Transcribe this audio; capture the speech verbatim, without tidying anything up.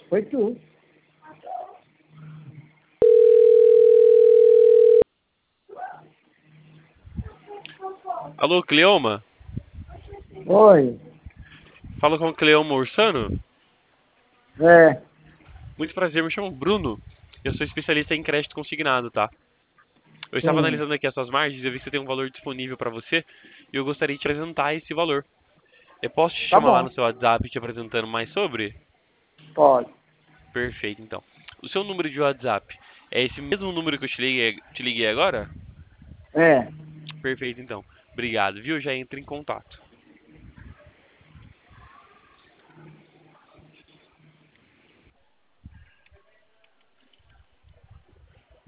Foi tu. Alô, Cleoma? Oi. Fala com o Cleoma Ursano? É. Muito prazer, me chamo Bruno. Eu sou especialista em crédito consignado, tá? Eu estava Sim. analisando aqui as suas margens e eu vi que você tem um valor disponível para você e eu gostaria de te apresentar esse valor. Eu posso te Tá chamar lá bom. no seu WhatsApp te apresentando mais sobre? Pode. Perfeito, então. O seu número de WhatsApp é esse mesmo número que eu te liguei, te liguei agora? É. Perfeito, então. Obrigado, viu? Já entra em contato.